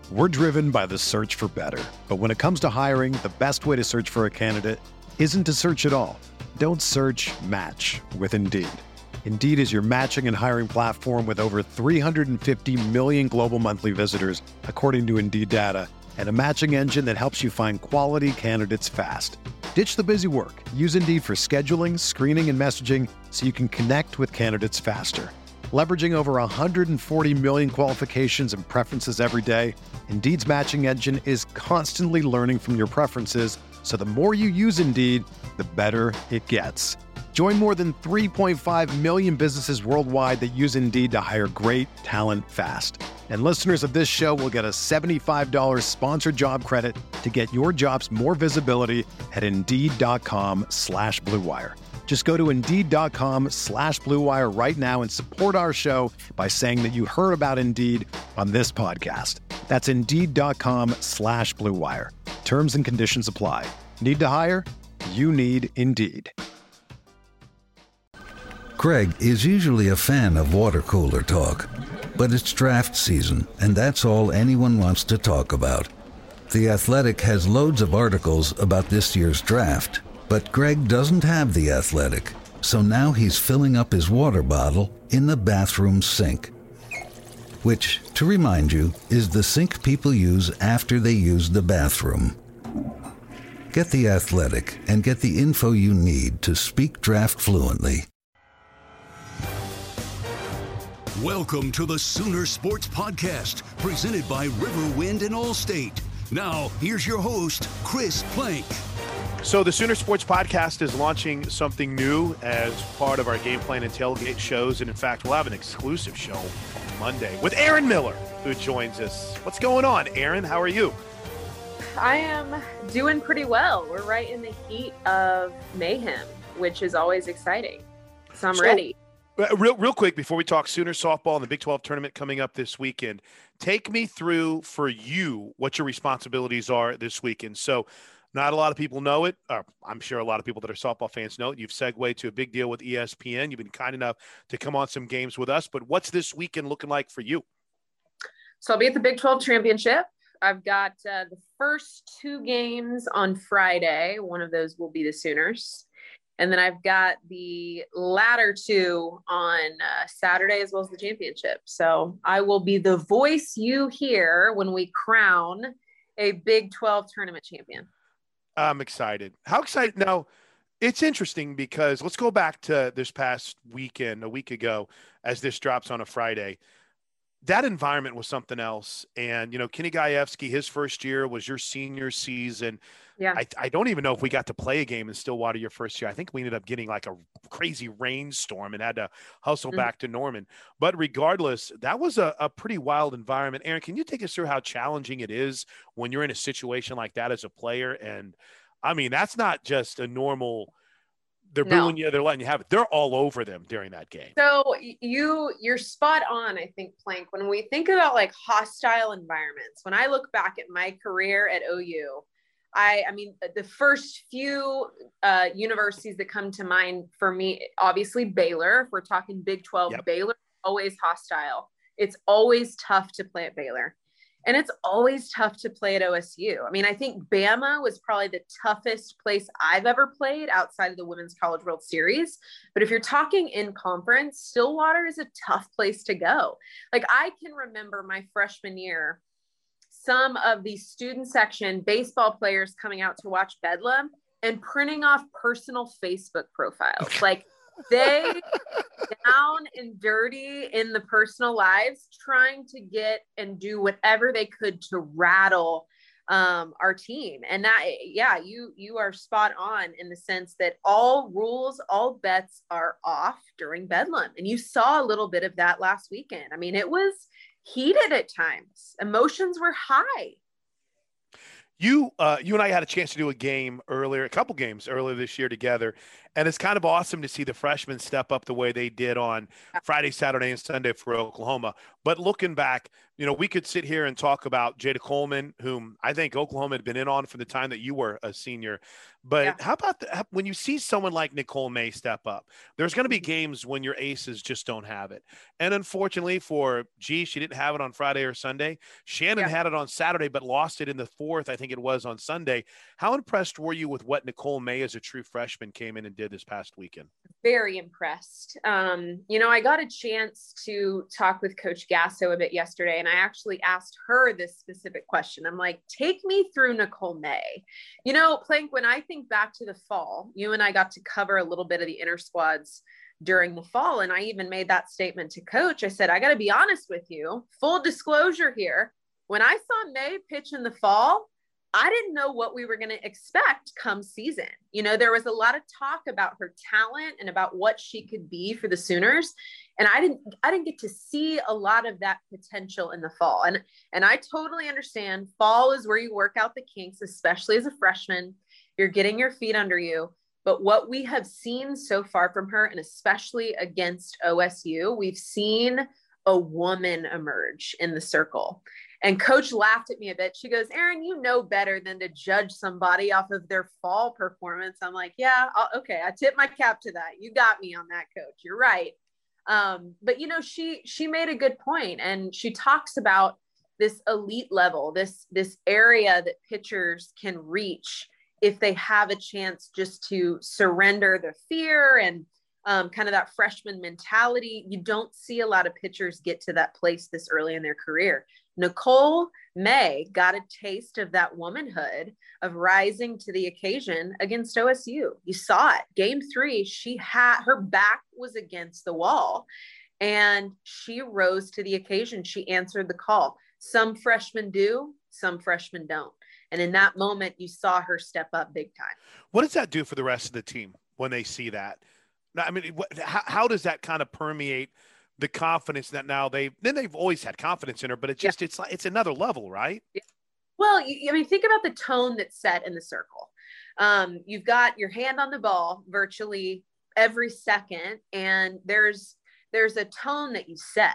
We're driven by the search for better. But when it comes to hiring, the best way to search for a candidate isn't to search at all. Don't search, match with Indeed. Indeed is your matching and hiring platform with over 350 million global monthly visitors, according to Indeed data, and a matching engine that helps you find quality candidates fast. Ditch the busy work. Use Indeed for scheduling, screening, and messaging so you can connect with candidates faster. Leveraging over 140 million qualifications and preferences every day, Indeed's matching engine is constantly learning from your preferences, so the more you use Indeed, the better it gets. Join more than 3.5 million businesses worldwide that use Indeed to hire great talent fast. And listeners of this show will get a $75 sponsored job credit to get your jobs more visibility at Indeed.com/Blue Wire. Just go to Indeed.com/Blue Wire right now and support our show by saying that you heard about Indeed on this podcast. That's Indeed.com/Blue Wire. Terms and conditions apply. Need to hire? You need Indeed. Greg is usually a fan of water cooler talk, but it's draft season, and that's all anyone wants to talk about. The Athletic has loads of articles about this year's draft, but Greg doesn't have The Athletic, so now he's filling up his water bottle in the bathroom sink, which, to remind you, is the sink people use after they use the bathroom. Get The Athletic and get the info you need to speak draft fluently. Welcome to the Sooner Sports Podcast, presented by Riverwind and Allstate. Now, here's your host, Chris Plank. So the Sooner Sports Podcast is launching something new as part of our Game Plan and Tailgate shows. And in fact, we'll have an exclusive show on Monday with Aaron Miller, who joins us. What's going on, Aaron? How are you? I am doing pretty well. We're right in the heat of mayhem, which is always exciting. So I'm ready. Real quick, before we talk Sooner softball and the Big 12 tournament coming up this weekend, take me through for you what your responsibilities are this weekend. So not a lot of people know it. I'm sure a lot of people that are softball fans know it. You've segued to a big deal with ESPN. You've been kind enough to come on some games with us. But what's this weekend looking like for you? So I'll be at the Big 12 championship. I've got the first two games on Friday. One of those will be the Sooners. And then I've got the latter two on Saturday as well as the championship. So I will be the voice you hear when we crown a Big 12 tournament champion. I'm excited. How excited? Now, it's interesting because let's go back to this past weekend, a week ago, as this drops on a Friday. That environment was something else. And, you know, Kenny Gajewski, his first year was your senior season. Yeah. I don't even know if we got to play a game in Stillwater your first year. I think we ended up getting like a crazy rainstorm and had to hustle back to Norman. But regardless, that was a pretty wild environment. Aaron, can you take us through how challenging it is when you're in a situation like that as a player? And, I mean, that's not just a normal – they're booing you, they're letting you have it. They're all over them during that game. So you're spot on, I think, Plank. When we think about like hostile environments, when I look back at my career at OU, I mean, the first few universities that come to mind for me, obviously Baylor. If we're talking Big 12, yep. Baylor, always hostile. It's always tough to play at Baylor. And it's always tough to play at OSU. I mean, I think Bama was probably the toughest place I've ever played outside of the Women's College World Series. But if you're talking in conference, Stillwater is a tough place to go. Like, I can remember my freshman year, some of the student section baseball players coming out to watch Bedlam and printing off personal Facebook profiles. Like, they down and dirty in the personal lives, trying to get and do whatever they could to rattle our team. And that, yeah, you are spot on in the sense that all rules, all bets are off during Bedlam. And you saw a little bit of that last weekend. I mean, it was heated at times. Emotions were high. You and I had a chance to do a couple games earlier this year together. And it's kind of awesome to see the freshmen step up the way they did on Friday, Saturday, and Sunday for Oklahoma. But looking back, we could sit here and talk about Jada Coleman, whom I think Oklahoma had been in on from the time that you were a senior. But how about when you see someone like Nicole May step up? There's going to be games when your aces just don't have it. And unfortunately she didn't have it on Friday or Sunday. Shannon had it on Saturday, but lost it in the fourth, I think it was, on Sunday. How impressed were you with what Nicole May as a true freshman came in and did this past weekend? Very impressed. I got a chance to talk with Coach Gasso a bit yesterday, and I actually asked her this specific question. I'm like, take me through Nicole May. Plank, when I think back to the fall, you and I got to cover a little bit of the inter squads during the fall. And I even made that statement to Coach. I said, I got to be honest with you, full disclosure here. When I saw May pitch in the fall, I didn't know what we were going to expect come season. There was a lot of talk about her talent and about what she could be for the Sooners. And I didn't get to see a lot of that potential in the fall. And I totally understand fall is where you work out the kinks, especially as a freshman. You're getting your feet under you. But what we have seen so far from her, and especially against OSU, we've seen a woman emerge in the circle. And Coach laughed at me a bit. She goes, Erin, you know better than to judge somebody off of their fall performance. I'm like, yeah, okay. I tip my cap to that. You got me on that, Coach. You're right. But she made a good point, and she talks about this elite level, this area that pitchers can reach if they have a chance just to surrender their fear and kind of that freshman mentality. You don't see a lot of pitchers get to that place this early in their career. Nicole May got a taste of that womanhood of rising to the occasion against OSU. You saw it. Game 3, her back was against the wall and she rose to the occasion. She answered the call. Some freshmen do, some freshmen don't. And in that moment, you saw her step up big time. What does that do for the rest of the team when they see that? I mean, how does that kind of permeate the confidence that now they've always had confidence in her, but it's another level, right? Yeah. Well, think about the tone that's set in the circle. You've got your hand on the ball virtually every second, and there's a tone that you set.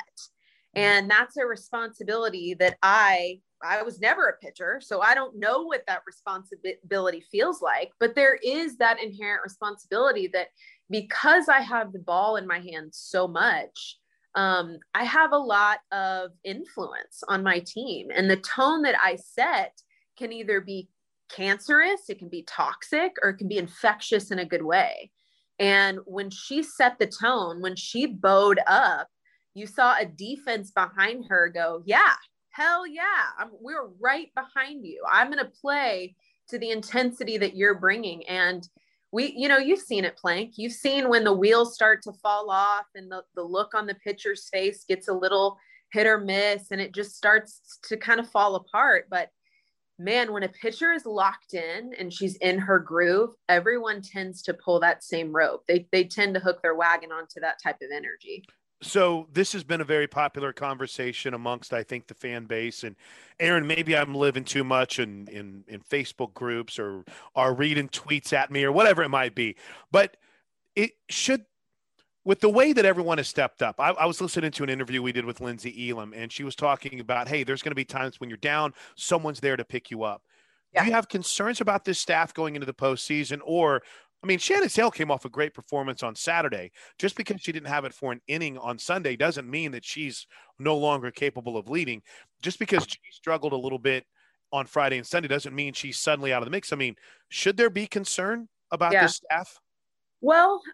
And that's a responsibility that I was never a pitcher, so I don't know what that responsibility feels like, but there is that inherent responsibility that because I have the ball in my hands so much, I have a lot of influence on my team. And the tone that I set can either be cancerous, it can be toxic, or it can be infectious in a good way. And when she set the tone, when she bowed up, you saw a defense behind her go, yeah, hell yeah, we're right behind you. I'm going to play to the intensity that you're bringing. And you've seen it, Plank. You've seen when the wheels start to fall off and the look on the pitcher's face gets a little hit or miss and it just starts to kind of fall apart. But man, when a pitcher is locked in and she's in her groove, everyone tends to pull that same rope. They tend to hook their wagon onto that type of energy. So this has been a very popular conversation amongst, I think, the fan base. And Erin, maybe I'm living too much in Facebook groups or reading tweets at me or whatever it might be. But it should, with the way that everyone has stepped up, I was listening to an interview we did with Lindsey Elam, and she was talking about, hey, there's going to be times when you're down, someone's there to pick you up. Yeah. Do you have concerns about this staff going into the postseason? Or Shannon Sale came off a great performance on Saturday. Just because she didn't have it for an inning on Sunday doesn't mean that she's no longer capable of leading. Just because she struggled a little bit on Friday and Sunday doesn't mean she's suddenly out of the mix. Should there be concern about this staff? Well,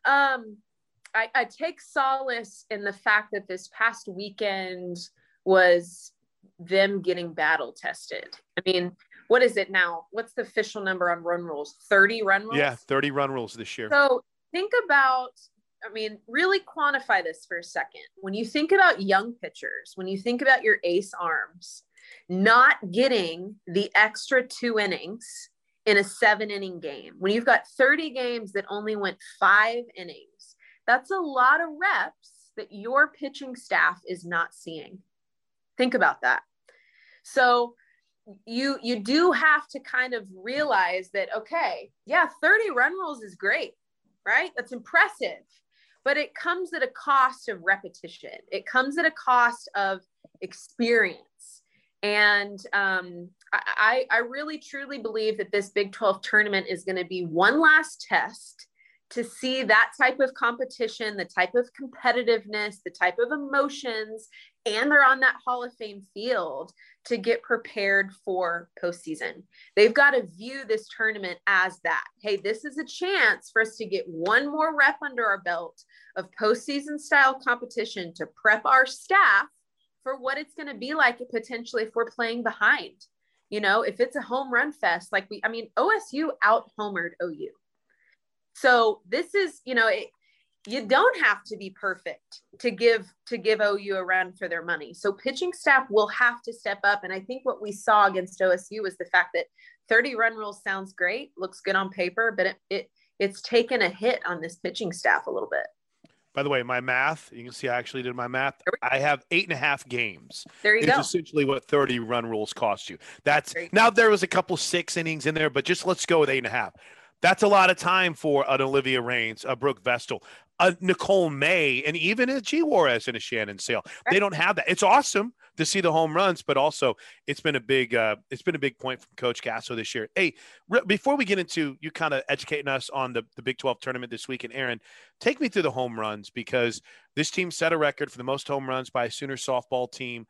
I take solace in the fact that this past weekend was them getting battle tested. What is it now? What's the official number on run rules? 30 run rules? Yeah, 30 run rules this year. So think about, really quantify this for a second. When you think about young pitchers, when you think about your ace arms, not getting the extra 2 innings in a 7-inning game, when you've got 30 games that only went 5 innings, that's a lot of reps that your pitching staff is not seeing. Think about that. So you do have to kind of realize that, okay, yeah, 30 run rules is great, right? That's impressive, but it comes at a cost of repetition. It comes at a cost of experience. And I really truly believe that this Big 12 tournament is going to be one last test to see that type of competition, the type of competitiveness, the type of emotions, and they're on that Hall of Fame field to get prepared for postseason. They've got to view this tournament as that. Hey, this is a chance for us to get one more rep under our belt of postseason style competition to prep our staff for what it's going to be like potentially if we're playing behind. You know, if it's a home run fest, like OSU out homered OU. So this is, you know, you don't have to be perfect to give OU a run for their money. So pitching staff will have to step up. And I think what we saw against OSU was the fact that 30 run rule sounds great, looks good on paper, but it's taken a hit on this pitching staff a little bit. By the way, my math, you can see I actually did my math. I have 8.5 games. There you go. Essentially what 30 run rules cost you. Now there was a couple 6 innings in there, but just let's go with 8.5. That's a lot of time for an Olivia Raines, a Brooke Vestal, a Nicole May, and even a G. Juarez and a Shannon Sale. Right. They don't have that. It's awesome to see the home runs, but also it's been a big point from Coach Gasso this year. Hey, before we get into you kind of educating us on the Big 12 tournament this week, and Aaron, take me through the home runs, because this team set a record for the most home runs by a Sooner softball team.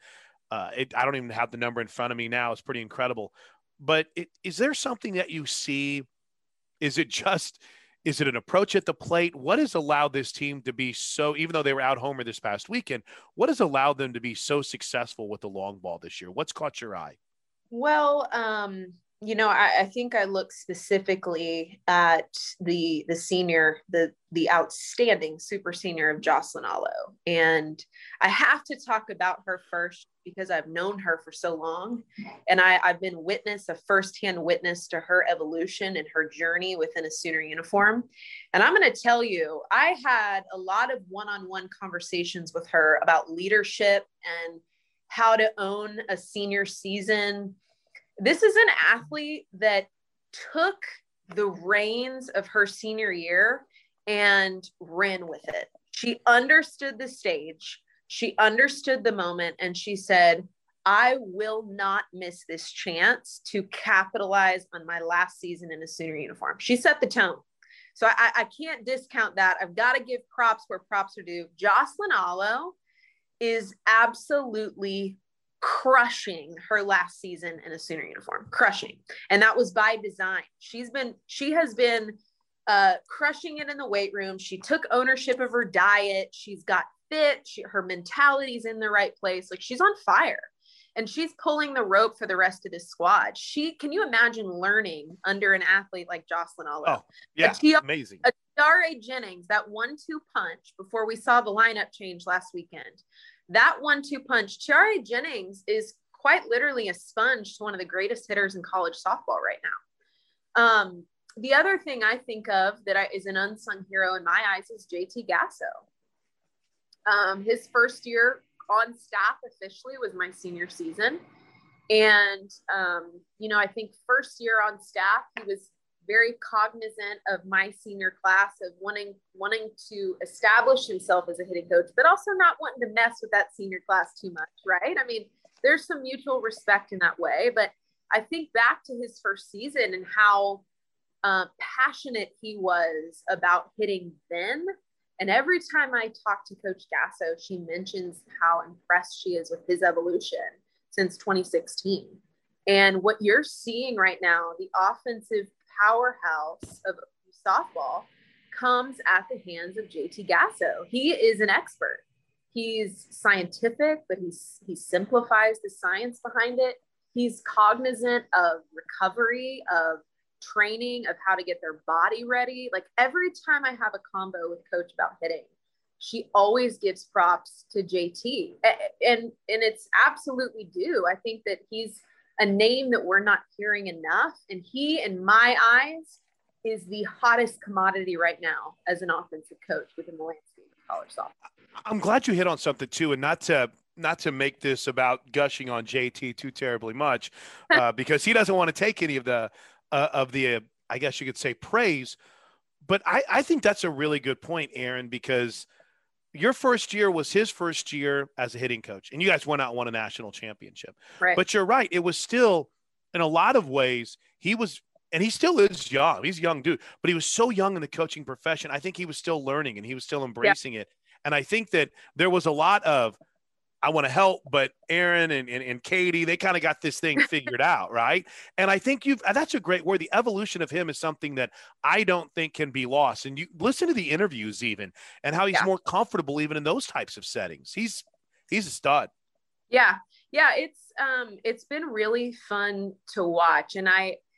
I don't even have the number in front of me now. It's pretty incredible. But is there something that you see? Is it an approach at the plate? What has allowed this team to be so, even though they were out homer this past weekend, what has allowed them to be so successful with the long ball this year? What's caught your eye? Well, you know, I think I look specifically at the senior, the outstanding super senior of Jocelyn Allo. And I have to talk about her first because I've known her for so long. And I've been a firsthand witness to her evolution and her journey within a Sooner uniform. And I'm going to tell you, I had a lot of one-on-one conversations with her about leadership and how to own a senior season. This is an athlete that took the reins of her senior year and ran with it. She understood the stage. She understood the moment. And she said, I will not miss this chance to capitalize on my last season in a Sooner uniform. She set the tone. So I can't discount that. I've got to give props where props are due. Jocelyn Allo is absolutely crushing her last season in a Sooner uniform, crushing. And that was by design. She has been crushing it in the weight room. She took ownership of her diet. She's got fit. Her mentality's in the right place. Like, she's on fire, and she's pulling the rope for the rest of this squad. Can you imagine learning under an athlete like Jocelyn Allo? Oh, yeah. Amazing. Tiare Jennings, that 1-2 punch before we saw the lineup change last weekend. That 1-2 punch, Tiare Jennings is quite literally a sponge to one of the greatest hitters in college softball right now. The other thing I think of that is an unsung hero in my eyes is JT Gasso. His first year on staff officially was my senior season. And, you know, I think first year on staff, he was very cognizant of my senior class, of wanting to establish himself as a hitting coach, but also not wanting to mess with that senior class too much, right? I mean, there's some mutual respect in that way, but I think back to his first season and how passionate he was about hitting then. And every time I talk to Coach Gasso, she mentions how impressed she is with his evolution since 2016. And what you're seeing right now, the offensive powerhouse of softball, comes at the hands of JT Gasso. He is an expert. He's scientific, but he simplifies the science behind it. He's cognizant of recovery, of training, of how to get their body ready. Like, every time I have a combo with Coach about hitting, she always gives props to JT, and it's absolutely due. I think that he's a name that we're not hearing enough, and he, in my eyes, is the hottest commodity right now as an offensive coach within the landscape of college softball. I'm glad you hit on something too, and not to make this about gushing on JT too terribly much, because he doesn't want to take any of the I guess you could say praise. But I think that's a really good point, Aaron, because your first year was his first year as a hitting coach, and you guys went out and won a national championship. Right. But you're right. It was still, in a lot of ways, he was, and he still is young. He's a young dude, but he was so young in the coaching profession. I think he was still learning and he was still embracing it. And I think that there was a lot of, I want to help, but Aaron and Katie, they kind of got this thing figured out, right? And I think that's a great word. The evolution of him is something that I don't think can be lost. And you listen to the interviews even, and how he's more comfortable even in those types of settings. He's a stud. Yeah. Yeah. It's been really fun to watch. And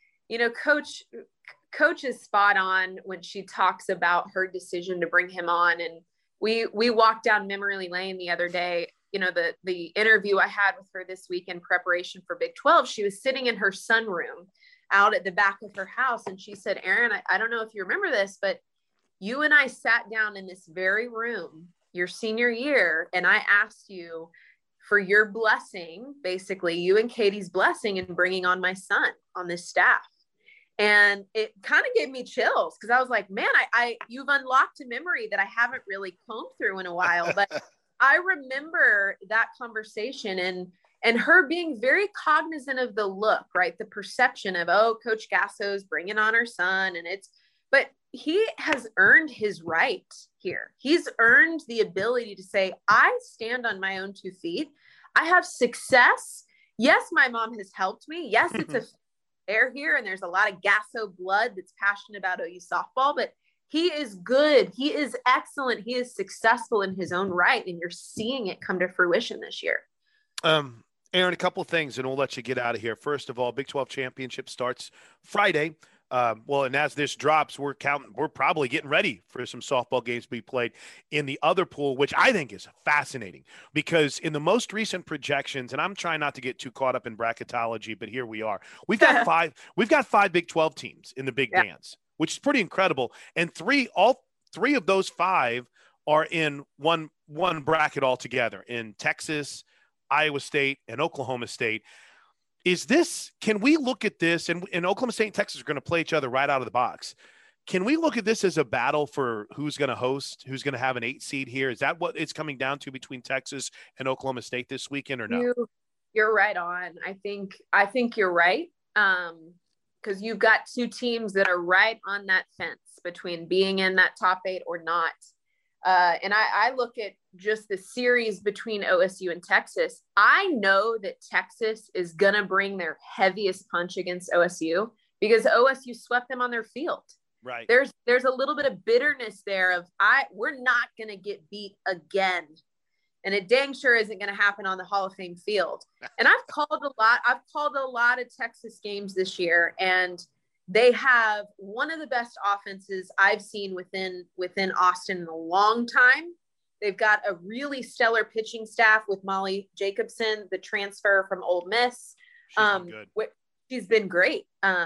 Coach is spot on when she talks about her decision to bring him on. And we walked down memory lane the other day. The interview I had with her this week in preparation for Big 12, she was sitting in her sunroom out at the back of her house. And she said, Aaron, I don't know if you remember this, but you and I sat down in this very room your senior year. And I asked you for your blessing, basically you and Katie's blessing in bringing on my son on this staff. And it kind of gave me chills because I was like, man, you've unlocked a memory that I haven't really combed through in a while. But I remember that conversation and her being very cognizant of the look, right? The perception of, Coach Gasso's bringing on her son. But he has earned his right here. He's earned the ability to say, I stand on my own 2 feet. I have success. Yes, my mom has helped me. Yes, it's a fair here. And there's a lot of Gasso blood that's passionate about OU softball, but he is good. He is excellent. He is successful in his own right. And you're seeing it come to fruition this year. Aaron, a couple of things, and we'll let you get out of here. First of all, Big 12 championship starts Friday. And as this drops, we're probably getting ready for some softball games to be played in the other pool, which I think is fascinating because in the most recent projections, and I'm trying not to get too caught up in bracketology, but here we are. We've got five Big 12 teams in the big dance, which is pretty incredible. And all three of those 5 are in one bracket altogether in Texas, Iowa State, and Oklahoma State. Can we look at this, and Oklahoma State and Texas are going to play each other right out of the box. Can we look at this as a battle for who's going to host, who's going to have an 8 seed here? Is that what it's coming down to between Texas and Oklahoma State this weekend or no? You're right on. I think you're right. Because you've got 2 teams that are right on that fence between being in that top 8 or not. And I look at just the series between OSU and Texas. I know that Texas is going to bring their heaviest punch against OSU because OSU swept them on their field. Right. There's a little bit of bitterness there of we're not going to get beat again. And it dang sure isn't going to happen on the Hall of Fame field. And I've called a lot of Texas games this year, and they have one of the best offenses I've seen within Austin in a long time. They've got a really stellar pitching staff with Molly Jacobson, the transfer from Ole Miss. She's been great.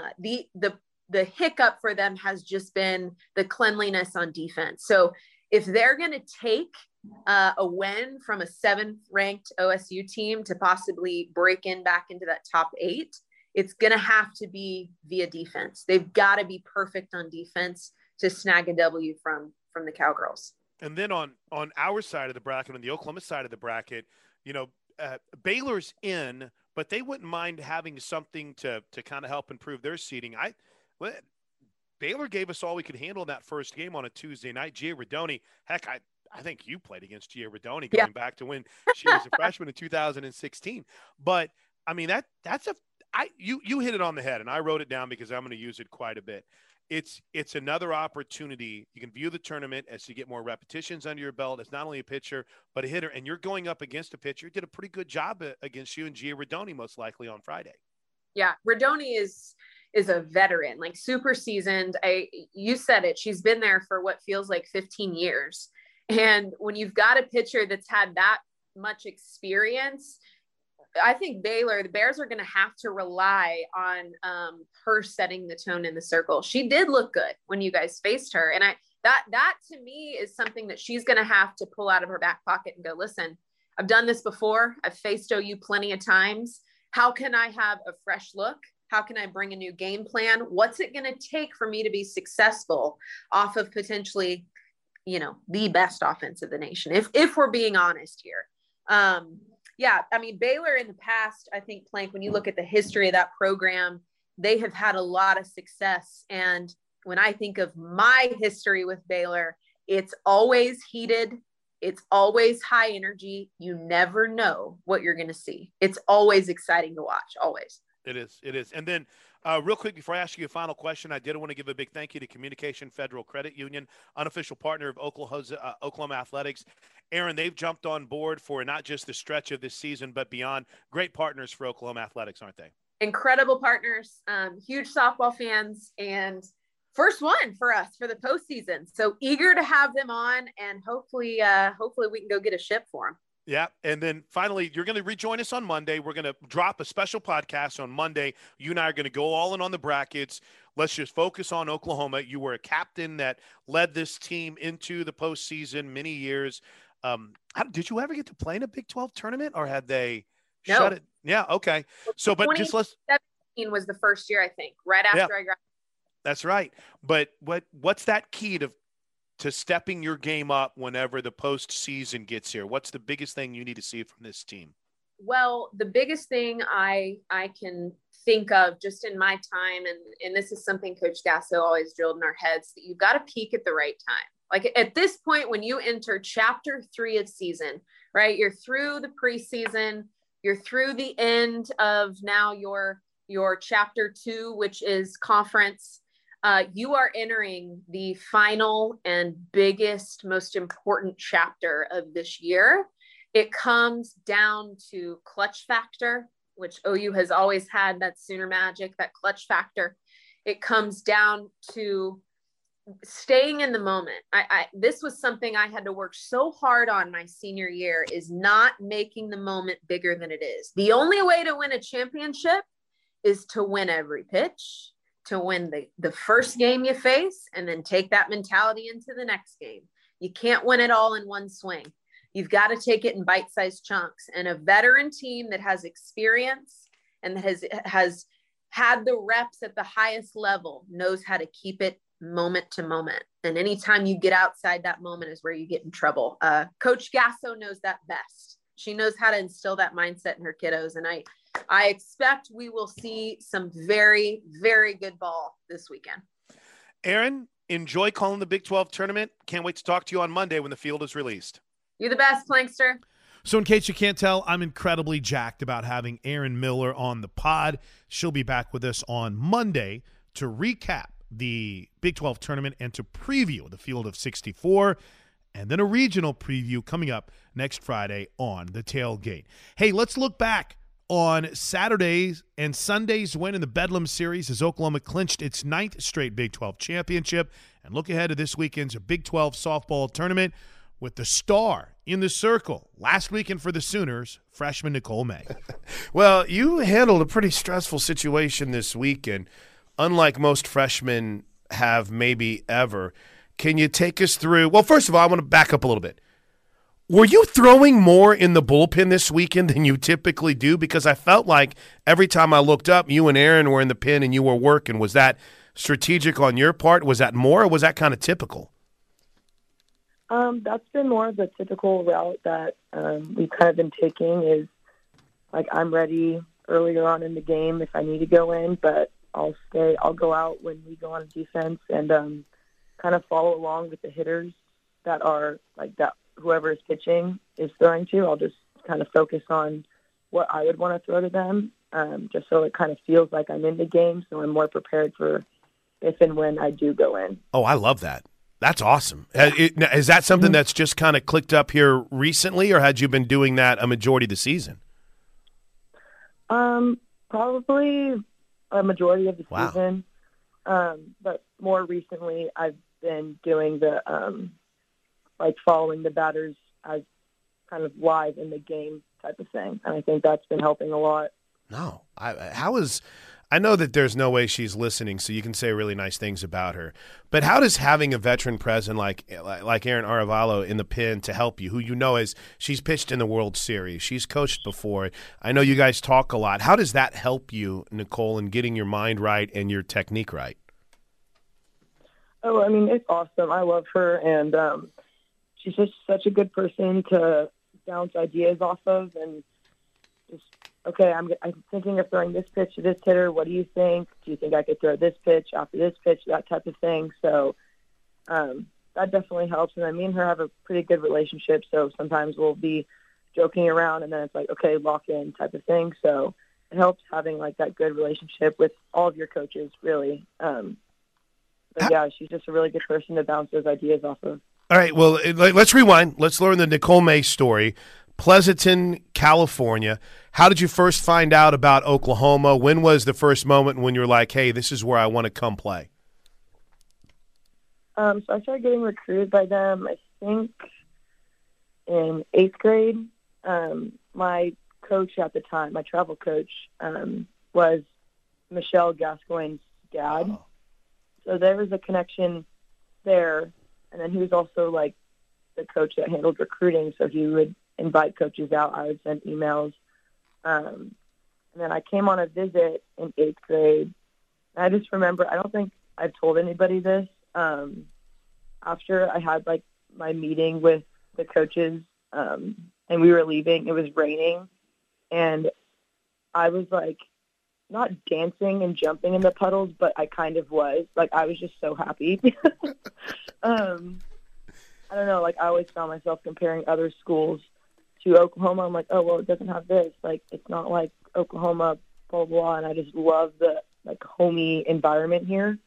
The hiccup for them has just been the cleanliness on defense. So if they're going to take a win from a 7th ranked OSU team to possibly break in back into that top 8, it's going to have to be via defense. They've got to be perfect on defense to snag a W from the Cowgirls. And then on our side of the bracket, on the Oklahoma side of the bracket, Baylor's in, but they wouldn't mind having something to kind of help improve their seeding. Baylor gave us all we could handle in that first game on a Tuesday night. Gia Rodoni, heck, I think you played against Gia Rodoni going back to when she was a freshman in 2016. But I mean, you hit it on the head, and I wrote it down because I'm going to use it quite a bit. It's another opportunity. You can view the tournament as you get more repetitions under your belt. It's not only a pitcher, but a hitter, and you're going up against a pitcher who did a pretty good job against you and Gia Rodoni most likely on Friday. Yeah, Rodoni is a veteran, like super seasoned. You said it. She's been there for what feels like 15 years. And when you've got a pitcher that's had that much experience, I think the Bears are going to have to rely on her setting the tone in the circle. She did look good when you guys faced her. And that to me is something that she's going to have to pull out of her back pocket and go, listen, I've done this before. I've faced OU plenty of times. How can I have a fresh look? How can I bring a new game plan? What's it going to take for me to be successful off of potentially, the best offense of the nation, if we're being honest here. Yeah, I mean, Baylor in the past, I think, Plank, when you look at the history of that program, they have had a lot of success. And when I think of my history with Baylor, it's always heated. It's always high energy. You never know what you're going to see. It's always exciting to watch, always. It is. It is. And then real quick, before I ask you a final question, I did want to give a big thank you to Communication Federal Credit Union, unofficial partner of Oklahoma Athletics. Aaron, they've jumped on board for not just the stretch of this season, but beyond. Great partners for Oklahoma Athletics, aren't they? Incredible partners, huge softball fans, and first one for us for the postseason. So eager to have them on, and hopefully we can go get a ship for them. Yeah. And then finally, you're going to rejoin us on Monday. We're going to drop a special podcast on Monday. You and I are going to go all in on the brackets. Let's just focus on Oklahoma. You were a captain that led this team into the postseason many years. Did you ever get to play in a Big 12 tournament, or had they shut it? Yeah. Okay. So, but just 2017 was the first year, I think, right after I graduated. That's right. But what's that key to stepping your game up whenever the postseason gets here? What's the biggest thing you need to see from this team? Well, the biggest thing I can think of just in my time, and this is something Coach Gasso always drilled in our heads, that you've got to peak at the right time. Like at this point, when you enter chapter 3 of season, right? You're through the preseason, you're through the end of now your chapter 2, which is conference. You are entering the final and biggest, most important chapter of this year. It comes down to clutch factor, which OU has always had, that Sooner magic, that clutch factor. It comes down to staying in the moment. This was something I had to work so hard on my senior year, is not making the moment bigger than it is. The only way to win a championship is to win every pitch, to win the first game you face, and then take that mentality into the next game. You can't win it all in one swing. You've got to take it in bite-sized chunks. And a veteran team that has experience and has had the reps at the highest level knows how to keep it moment to moment. And anytime you get outside that moment is where you get in trouble. Coach Gasso knows that best. She knows how to instill that mindset in her kiddos. And I expect we will see some very, very good ball this weekend. Aaron, enjoy calling the Big 12 tournament. Can't wait to talk to you on Monday when the field is released. You're the best, Plankster. So in case you can't tell, I'm incredibly jacked about having Aaron Miller on the pod. She'll be back with us on Monday to recap the Big 12 tournament and to preview the field of 64, and then a regional preview coming up next Friday on the Tailgate. Hey, let's look back on Saturday's and Sunday's win in the Bedlam Series as Oklahoma clinched its 9th straight Big 12 championship, and look ahead to this weekend's Big 12 softball tournament with the star in the circle last weekend for the Sooners, freshman Nicole May. Well, you handled a pretty stressful situation this weekend, unlike most freshmen have maybe ever. Can you take us through? Well, first of all, I want to back up a little bit. Were you throwing more in the bullpen this weekend than you typically do? Because I felt like every time I looked up, you and Aaron were in the pen and you were working. Was that strategic on your part? Was that more, or was that kind of typical? That's been more of the typical route that we've kind of been taking, is like I'm ready earlier on in the game if I need to go in, but I'll go out when we go on defense and kind of follow along with the hitters that are like that. Whoever is pitching is throwing to, I'll just kind of focus on what I would want to throw to them, just so it kind of feels like I'm in the game, so I'm more prepared for if and when I do go in. Oh, I love that. That's awesome. Is that something that's just kind of clicked up here recently, or had you been doing that a majority of the season? Probably a majority of the season. But more recently, I've been doing the like following the batters as kind of live in the game type of thing. And I think that's been helping a lot. No. How is I know that there's no way she's listening, so you can say really nice things about her. But how does having a veteran present like Erin Arevalo in the pen to help you, who you know is she's pitched in the World Series, she's coached before. I know you guys talk a lot. How does that help you, Nicole, in getting your mind right and your technique right? Oh, I mean, it's awesome. I love her, and she's just such a good person to bounce ideas off of, and just, okay, I'm thinking of throwing this pitch to this hitter. What do you think? Do you think I could throw this pitch after this pitch, that type of thing? So that definitely helps. And me and her have a pretty good relationship, so sometimes we'll be joking around, and then it's like, okay, lock in type of thing. So it helps having, like, that good relationship with all of your coaches, really. But, yeah, she's just a really good person to bounce those ideas off of. All right, well, let's rewind. Let's learn the Nicole May story. Pleasanton, California. How did you first find out about Oklahoma? When was the first moment when you were like, hey, this is where I want to come play? So I started getting recruited by them, I think, in 8th grade. My coach at the time, my travel coach, was Michelle Gascoigne's dad. Oh. So there was a connection there. And then he was also, like, the coach that handled recruiting, so he would invite coaches out. I would send emails. And then I came on a visit in 8th grade. I just remember, I don't think I've told anybody this. After I had, like, my meeting with the coaches, and we were leaving, it was raining, and I was, like, not dancing and jumping in the puddles, but I kind of was. Like, I was just so happy. I don't know, like, I always found myself comparing other schools to Oklahoma. I'm like, oh, well, it doesn't have this. Like, it's not like Oklahoma, blah, blah, blah. And I just love the, like, homey environment here.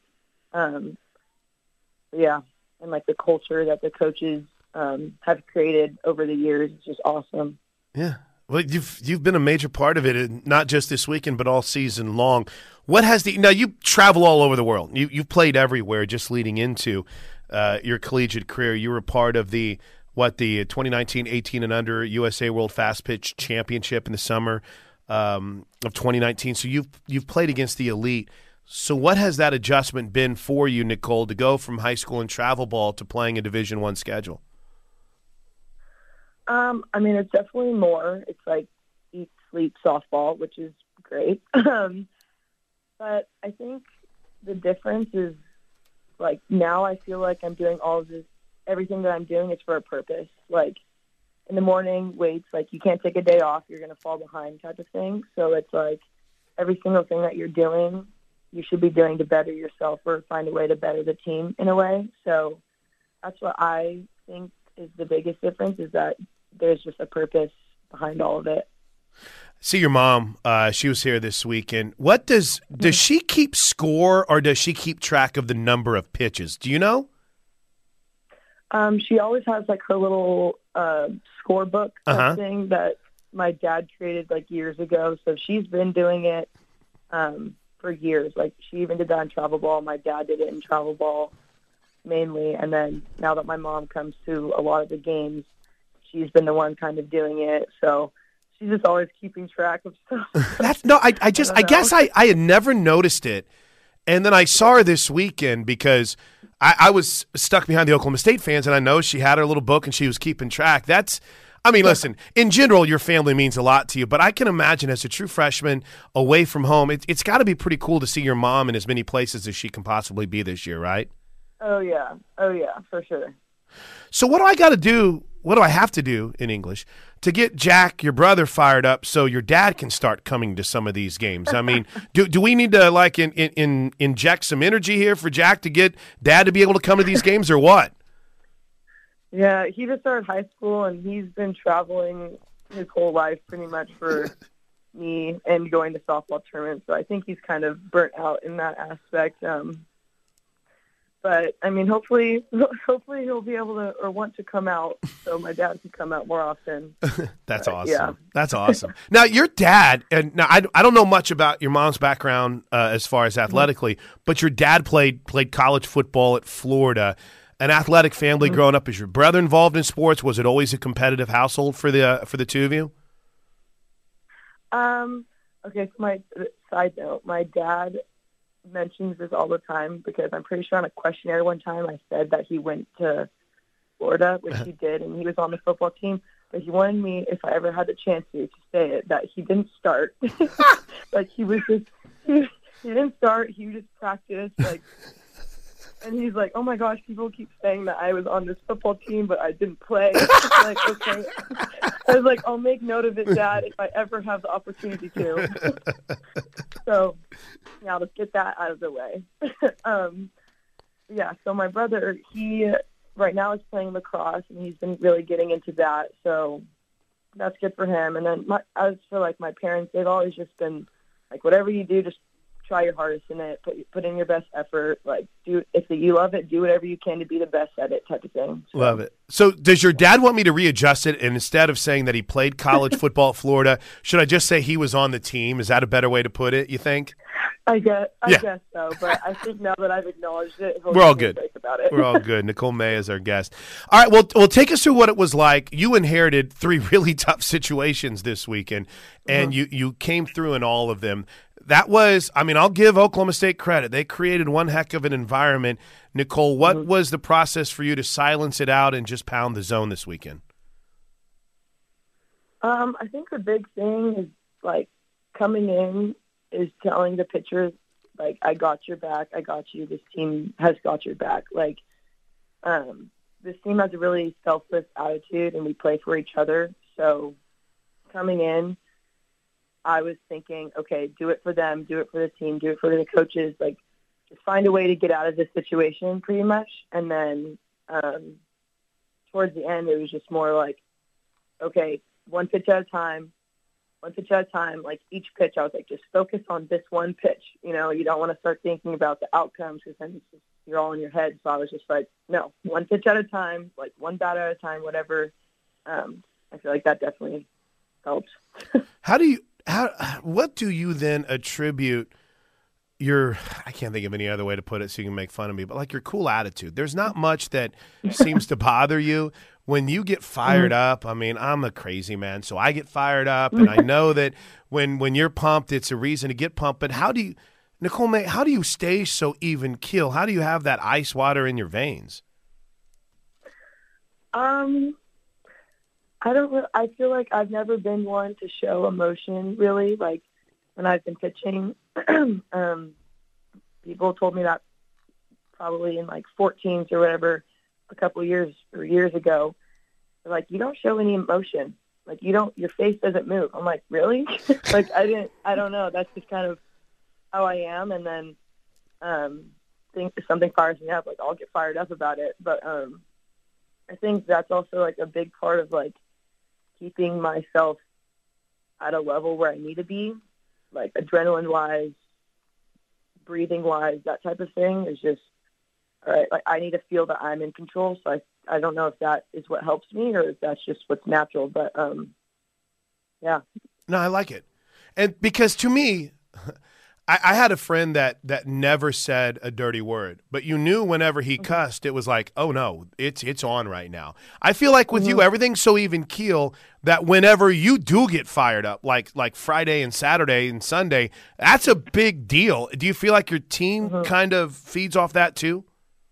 Yeah. And, like, the culture that the coaches have created over the years is just awesome. Yeah. Well, you've been a major part of it, not just this weekend, but all season long. What has now you travel all over the world. You've played everywhere just leading into your collegiate career. You were part of the 2019 18 and under USA World Fast Pitch Championship in the summer of 2019. So you've played against the elite. So what has that adjustment been for you, Nicole, to go from high school and travel ball to playing a Division I schedule? I mean, it's definitely more. It's like eat, sleep, softball, which is great. But I think the difference is, like, now I feel like I'm doing all of this. Everything that I'm doing is for a purpose. Like, in the morning, weights, like, you can't take a day off. You're going to fall behind type of thing. So it's like every single thing that you're doing, you should be doing to better yourself or find a way to better the team in a way. So that's what I think is the biggest difference, is that there's just a purpose behind all of it. See your mom. She was here this weekend. What does she keep score, or does she keep track of the number of pitches? Do you know? She always has, like, her little scorebook thing that my dad created, like, years ago. So she's been doing it for years. Like, she even did that in travel ball. My dad did it in travel ball mainly. And then now that my mom comes to a lot of the games, she's been the one kind of doing it. So she's just always keeping track of stuff. I guess I had never noticed it. And then I saw her this weekend because I was stuck behind the Oklahoma State fans, and I know she had her little book and she was keeping track. Listen, in general, your family means a lot to you, but I can imagine as a true freshman away from home, it's got to be pretty cool to see your mom in as many places as she can possibly be this year, right? Oh, yeah, for sure. So what do I got to do? What do I have to do in English to get Jack, your brother, fired up so your dad can start coming to some of these games? I mean, do we need to, like, inject some energy here for Jack to get Dad to be able to come to these games, or what? Yeah, he just started high school, and he's been traveling his whole life pretty much for me and going to softball tournaments. So I think he's kind of burnt out in that aspect. But, I mean, hopefully he'll be able to, or want to come out, so my dad can come out more often. That's awesome. Yeah. That's awesome. Now, your dad, and now I don't know much about your mom's background as far as athletically, but your dad played college football at Florida. An athletic family growing up. Is your brother involved in sports? Was it always a competitive household for the two of you? Okay, so my side note, my dad mentions this all the time because I'm pretty sure on a questionnaire one time I said that he went to Florida, which he did, and he was on the football team. But he wanted me, if I ever had the chance to say it, that he didn't start. Like he didn't start. He just practiced. Like, and he's like, "Oh my gosh, people keep saying that I was on this football team, but I didn't play." Like, okay. I was like, "I'll make note of it, Dad, if I ever have the opportunity to." So, yeah, let's get that out of the way. Yeah. So my brother, he right now is playing lacrosse, and he's been really getting into that. So that's good for him. And then as for like my parents, they've always just been like, whatever you do, just try your hardest in it, put in your best effort, like if you love it, do whatever you can to be the best at it, type of thing. So. Love it. So does your dad want me to readjust it, and instead of saying that he played college football at Florida, should I just say he was on the team? Is that a better way to put it, you think? I guess so, but I think now that I've acknowledged it, we're all good about it. We're all good. Nicole May is our guest. All right, well, take us through what it was like. You inherited 3 really tough situations this weekend, and you came through in all of them. That was, I mean, I'll give Oklahoma State credit. They created one heck of an environment. Nicole, what was the process for you to silence it out and just pound the zone this weekend? I think the big thing is, like, coming in is telling the pitchers, like, I got your back, I got you, this team has got your back. Like, this team has a really selfless attitude, and we play for each other. So coming in, I was thinking, okay, do it for them, do it for the team, do it for the coaches, like, just find a way to get out of this situation pretty much. And then towards the end, it was just more like, okay, one pitch at a time, like each pitch, I was like, just focus on this one pitch. You know, you don't want to start thinking about the outcomes because then you're all in your head. So I was just like, no, one pitch at a time, like one bat at a time, whatever. I feel like that definitely helps. What do you then attribute I can't think of any other way to put it so you can make fun of me, but like your cool attitude. There's not much that seems to bother you. When you get fired up, I mean, I'm a crazy man, so I get fired up, and I know that when you're pumped, it's a reason to get pumped. But Nicole May, how do you stay so even keel? How do you have that ice water in your veins? I feel like I've never been one to show emotion, really. Like, when I've been pitching, people told me that probably in, like, 14s or whatever, a couple years ago. They're like, you don't show any emotion. Like, your face doesn't move. I'm like, really? Like, I don't know. That's just kind of how I am. And then if something fires me up, like, I'll get fired up about it. But I think that's also, like, a big part of, like, keeping myself at a level where I need to be, like adrenaline-wise, breathing-wise, that type of thing is just, all right, like I need to feel that I'm in control. So I don't know if that is what helps me or if that's just what's natural. But, yeah. No, I like it. And because to me, I had a friend that never said a dirty word, but you knew whenever he cussed, it was like, oh no, it's on right now. I feel like with you, everything's so even keel that whenever you do get fired up, like Friday and Saturday and Sunday, that's a big deal. Do you feel like your team kind of feeds off that too?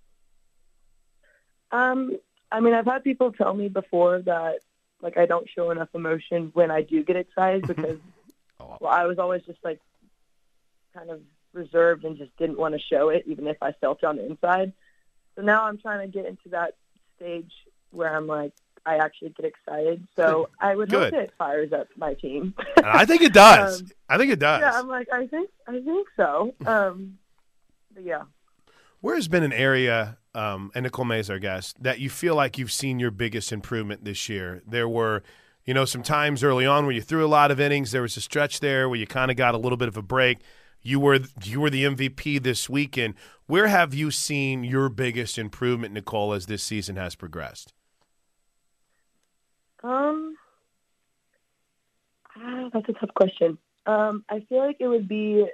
I mean, I've had people tell me before that, like, I don't show enough emotion when I do get excited because I was always just like, kind of reserved and just didn't want to show it, even if I felt it on the inside. So now I'm trying to get into that stage where I'm like, I actually get excited. So I would hope that it fires up my team. I think it does. I think it does. Yeah, I'm like, I think so. But yeah. Where has been an area, and Nicole May is our guest, that you feel like you've seen your biggest improvement this year? There were, some times early on where you threw a lot of innings. There was a stretch there where you kind of got a little bit of a break. You were the MVP this weekend. Where have you seen your biggest improvement, Nicole, as this season has progressed? That's a tough question. I feel like it would be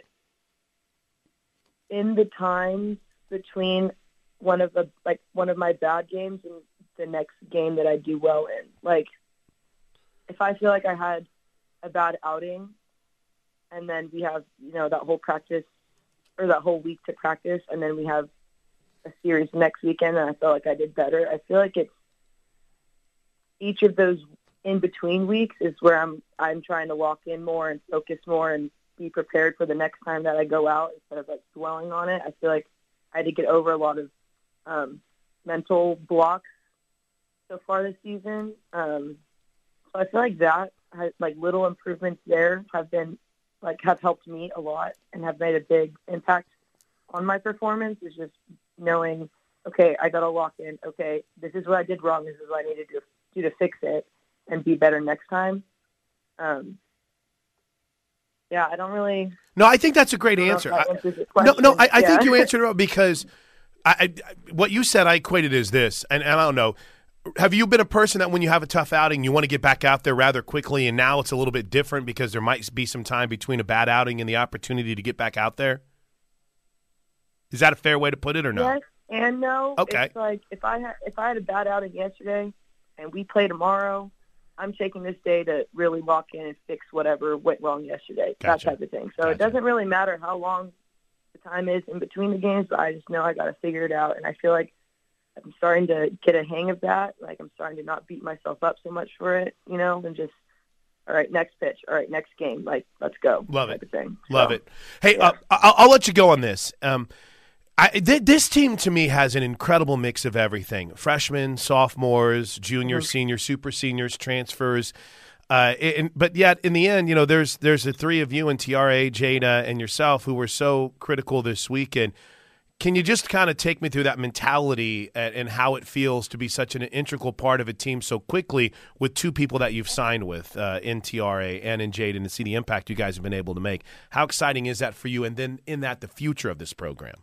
in the times between one of my bad games and the next game that I do well in. Like, if I feel like I had a bad outing and then we have, that whole practice or that whole week to practice, and then we have a series next weekend, and I felt like I did better. I feel like it's each of those in between weeks is where I'm trying to lock in more and focus more and be prepared for the next time that I go out instead of like dwelling on it. I feel like I had to get over a lot of mental blocks so far this season. So I feel like that like little improvements there have helped me a lot and have made a big impact on my performance. Is just knowing, okay, I got to lock in. Okay, this is what I did wrong. This is what I need to do to fix it and be better next time. Yeah, I don't really. No, I think that's a great answer. I think you answered it because what you said I equated as this, and I don't know. Have you been a person that when you have a tough outing, you want to get back out there rather quickly, and now it's a little bit different because there might be some time between a bad outing and the opportunity to get back out there? Is that a fair way to put it or no? Yes and no. Okay. It's like if I had a bad outing yesterday and we play tomorrow, I'm taking this day to really lock in and fix whatever went wrong yesterday, Gotcha. that type of thing. So It doesn't really matter how long the time is in between the games, but I just know I got to figure it out, and I feel like I'm starting to get a hang of that. Like I'm starting to not beat myself up so much for it, and just, all right, next pitch. All right, next game. Like, let's go. Love it. Thing. Love So, it. Hey, yeah. I'll let you go on this. This team to me has an incredible mix of everything: freshmen, sophomores, juniors, seniors, super seniors, transfers. But yet, in the end, there's the three of you and TRA, Jada, and yourself who were so critical this weekend. Can you just kind of take me through that mentality and how it feels to be such an integral part of a team so quickly with two people that you've signed with in TRA and in Jada, and to see the impact you guys have been able to make? How exciting is that for you? And then in that, the future of this program?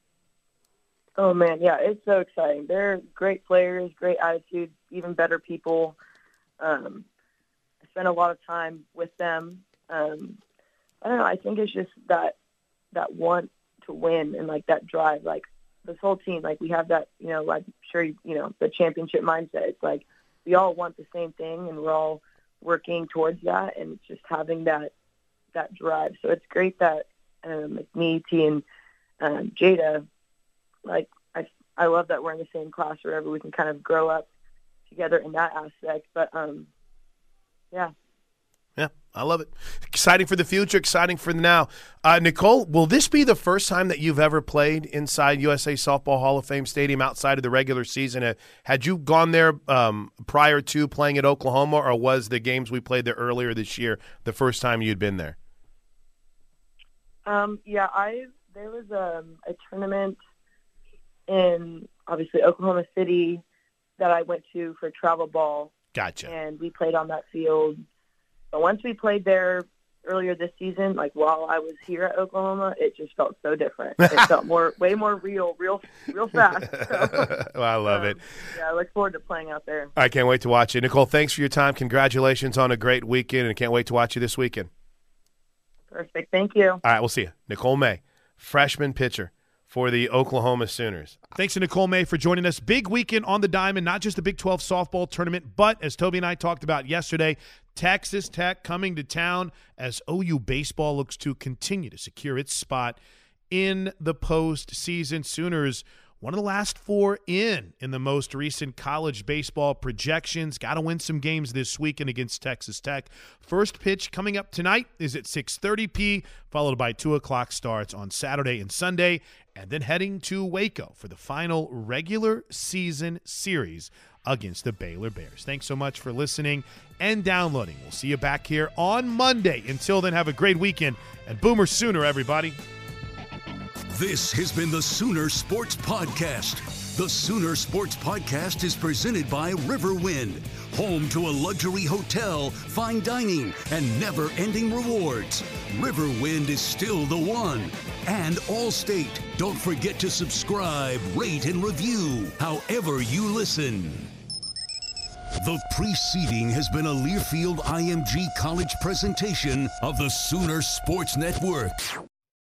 Oh, man, yeah, it's so exciting. They're great players, great attitude, even better people. I spent a lot of time with them. I don't know, I think it's just that want to win and like that drive, like this whole team, like we have that, I'm sure, the championship mindset. It's like we all want the same thing and we're all working towards that, and it's just having that drive. So it's great that me, T, and Jada, like I love that we're in the same class wherever we can kind of grow up together in that aspect. But yeah. Yeah, I love it. Exciting for the future, exciting for the now. Nicole, will this be the first time that you've ever played inside USA Softball Hall of Fame Stadium outside of the regular season? Had you gone there prior to playing at Oklahoma, or was the games we played there earlier this year the first time you'd been there? There was a tournament in, obviously, Oklahoma City that I went to for travel ball. Gotcha. And we played on that field. But once we played there earlier this season, like while I was here at Oklahoma, it just felt so different. It felt way more real fast. So, well, I love it. Yeah, I look forward to playing out there. I can't wait to watch you. Nicole, thanks for your time. Congratulations on a great weekend, and I can't wait to watch you this weekend. Perfect. Thank you. All right, we'll see you. Nicole May, freshman pitcher for the Oklahoma Sooners. Thanks to Nicole May for joining us. Big weekend on the diamond, not just the Big 12 softball tournament, but as Toby and I talked about yesterday, Texas Tech coming to town as OU baseball looks to continue to secure its spot in the postseason. Sooners, one of the last four in the most recent college baseball projections. Got to win some games this weekend against Texas Tech. First pitch coming up tonight is at 6:30 followed by 2 o'clock starts on Saturday and Sunday, and then heading to Waco for the final regular season series against the Baylor Bears. Thanks so much for listening and downloading. We'll see you back here on Monday. Until then, have a great weekend, and Boomer Sooner, everybody. This has been the Sooner Sports Podcast. The Sooner Sports Podcast is presented by Riverwind, home to a luxury hotel, fine dining, and never-ending rewards. Riverwind is still the one. And Allstate. Don't forget to subscribe, rate, and review however you listen. The preceding has been a Learfield IMG College presentation of the Sooner Sports Network.